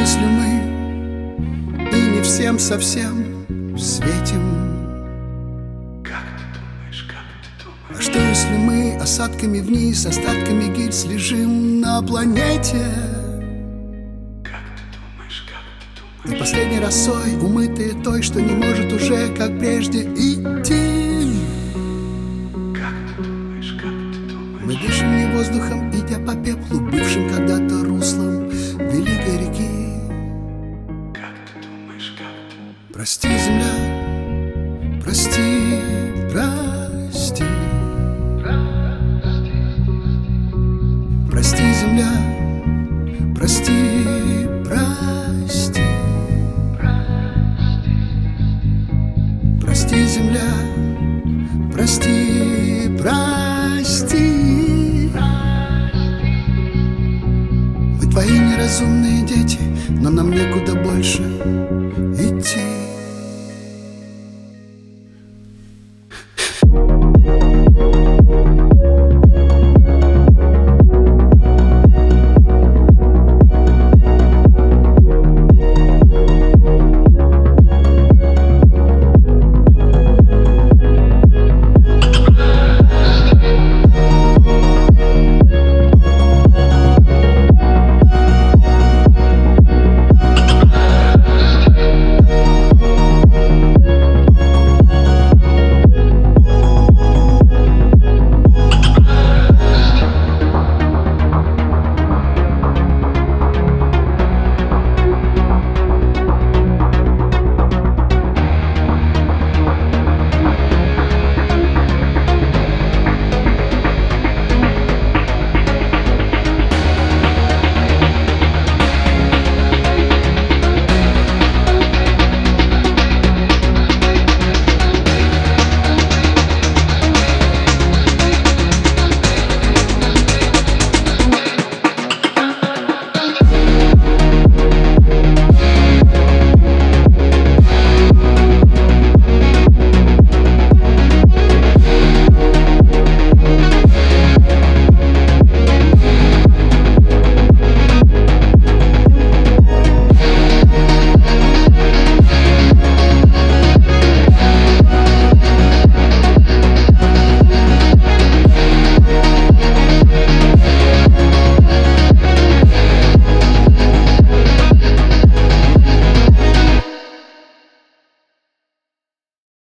если мы и не всем совсем светим? А что если мы осадками вниз, остатками гильз лежим на планете? И последней росой, умытые той, что не может уже, как прежде, идти. Мы дышим не воздухом, идя по пеплу, бывшим когда-то руслом великой реки. Прости, земля, прости, прости. Прости, земля, прости, прости. Прости, земля, прости, прости. Мы твои неразумные дети, но нам некуда больше идти.